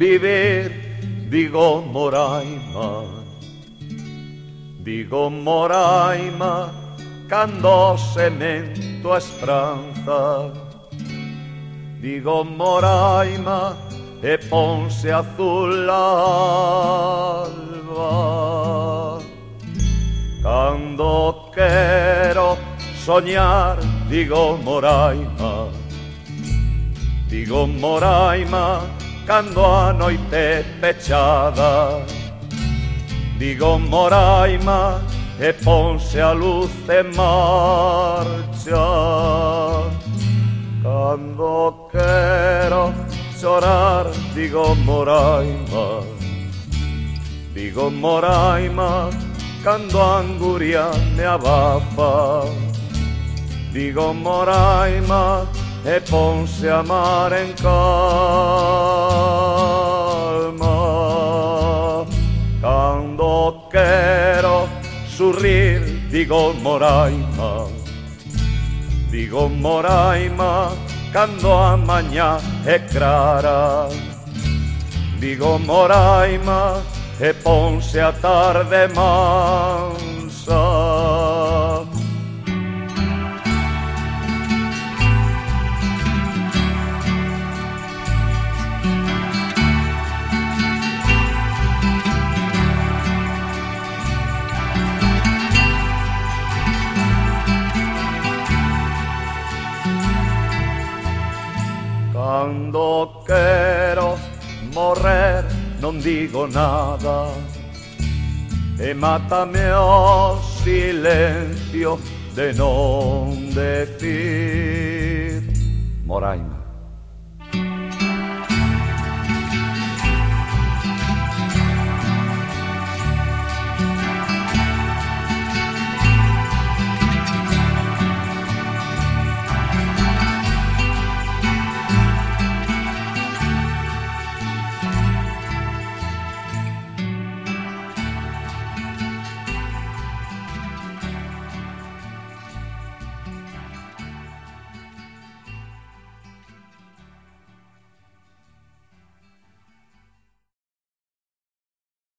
vivir, digo Moraima, cando semento a esperanza. Digo Moraima, e ponse azul a alba. Cando quero soñar, digo Moraima, cando a noite pechada. Digo Moraima, e ponse a luz en marcha. Cando quero chorar, digo Moraima, cando a anguria me abafa. Digo Moraima, e ponse a mar en calma. Cando quero sorrir, digo Moraima, cando a mañá é clara. Digo Moraima, e ponse a tarde mansa. Cando quero morrer non digo nada, e mátame o silencio de non decir Moraima.